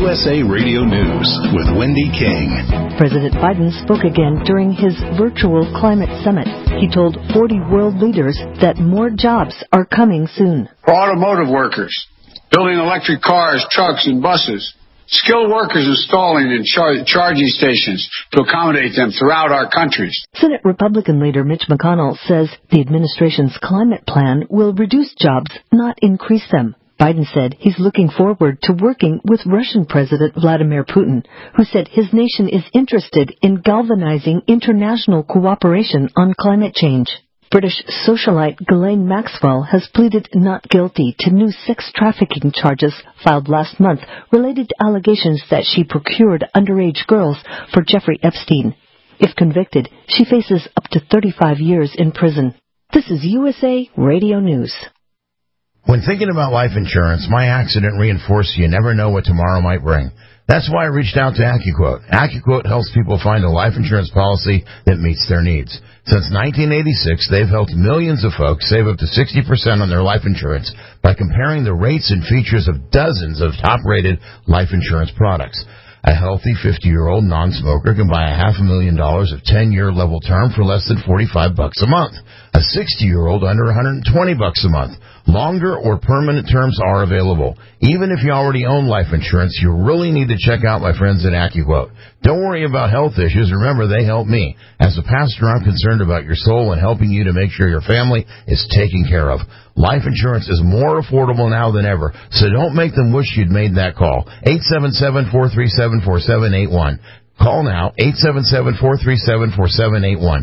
USA Radio News with Wendy King. President Biden spoke again during his virtual climate summit. He told 40 world leaders that more jobs are coming soon. For automotive workers, building electric cars, trucks, and buses. Skilled workers installing and charging stations to accommodate them throughout our countries. Senate Republican leader Mitch McConnell says the administration's climate plan will reduce jobs, not increase them. Biden said he's looking forward to working with Russian President Vladimir Putin, who said his nation is interested in galvanizing international cooperation on climate change. British socialite Ghislaine Maxwell has pleaded not guilty to new sex trafficking charges filed last month related to allegations that she procured underage girls for Jeffrey Epstein. If convicted, she faces up to 35 years in prison. This is USA Radio News. When thinking about life insurance, my accident reinforced you never know what tomorrow might bring. That's why I reached out to AccuQuote. AccuQuote helps people find a life insurance policy that meets their needs. Since 1986, they've helped millions of folks save up to 60% on their life insurance by comparing the rates and features of dozens of top-rated life insurance products. A healthy 50-year-old non-smoker can buy $500,000 of 10-year level term for less than $45 a month. A 60-year-old under $120 a month. Longer or permanent terms are available. Even if you already own life insurance, you really need to check out my friends at AccuQuote. Don't worry about health issues. Remember, they help me. As a pastor, I'm concerned about your soul and helping you to make sure your family is taken care of. Life insurance is more affordable now than ever, so don't make them wish you'd made that call. 877-437-4781. Call now, 877-437-4781.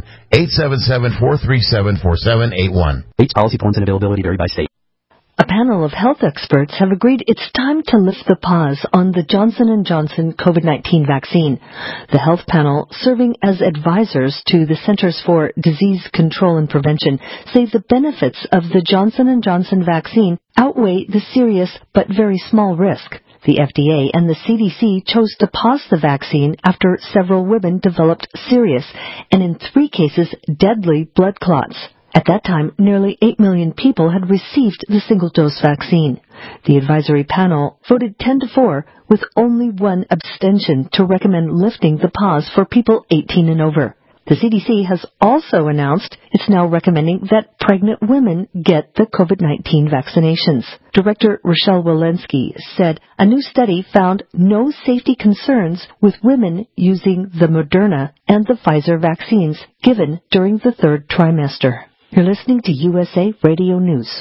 877-437-4781. Rates, policy forms, and availability vary by state. A panel of health experts have agreed it's time to lift the pause on the Johnson & Johnson COVID-19 vaccine. The health panel, serving as advisors to the Centers for Disease Control and Prevention, say the benefits of the Johnson & Johnson vaccine outweigh the serious but very small risk. The FDA and the CDC chose to pause the vaccine after several women developed serious and, in 3 cases, deadly blood clots. At that time, nearly 8 million people had received the single-dose vaccine. The advisory panel voted 10-4 with only one abstention to recommend lifting the pause for people 18 and over. The CDC has also announced it's now recommending that pregnant women get the COVID-19 vaccinations. Director Rochelle Walensky said a new study found no safety concerns with women using the Moderna and the Pfizer vaccines given during the 3rd trimester. You're listening to USA Radio News.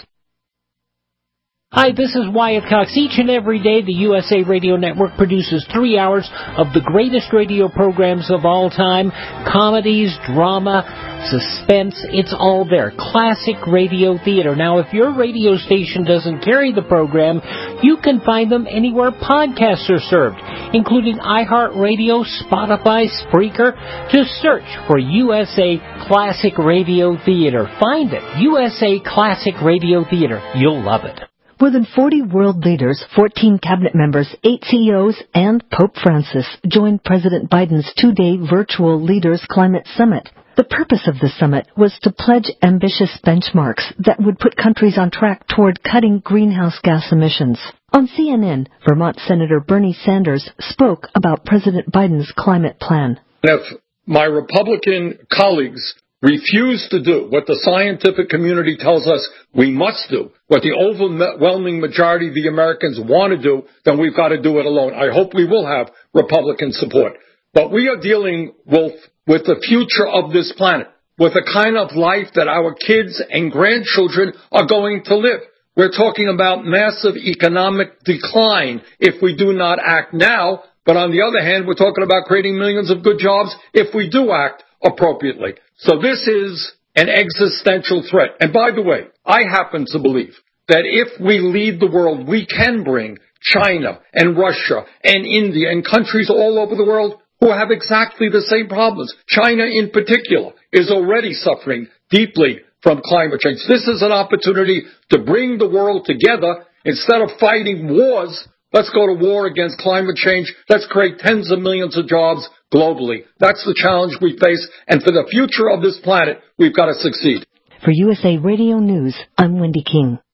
Hi, this is Wyatt Cox. Each and every day, the USA Radio Network produces 3 hours of the greatest radio programs of all time. Comedies, drama, suspense, it's all there. Classic radio theater. Now, if your radio station doesn't carry the program, you can find them anywhere podcasts are served, including iHeartRadio, Spotify, Spreaker. Just search for USA Classic Radio Theater. Find it. USA Classic Radio Theater. You'll love it. More than 40 world leaders, 14 cabinet members, 8 CEOs, and Pope Francis joined President Biden's 2-day virtual Leaders Climate Summit. The purpose of the summit was to pledge ambitious benchmarks that would put countries on track toward cutting greenhouse gas emissions. On CNN, Vermont Senator Bernie Sanders spoke about President Biden's climate plan. If my Republican colleagues refuse to do what the scientific community tells us we must do, what the overwhelming majority of the Americans want to do, then we've got to do it alone. I hope we will have Republican support. But we are dealing with the future of this planet, with the kind of life that our kids and grandchildren are going to live. We're talking about massive economic decline if we do not act now. But on the other hand, we're talking about creating millions of good jobs if we do act appropriately. So this is an existential threat. And by the way, I happen to believe that if we lead the world, we can bring China and Russia and India and countries all over the world who have exactly the same problems. China in particular is already suffering deeply from climate change. This is an opportunity to bring the world together. Instead of fighting wars, let's go to war against climate change. Let's create tens of millions of jobs globally. That's the challenge we face. And for the future of this planet, we've got to succeed. For USA Radio News, I'm Wendy King.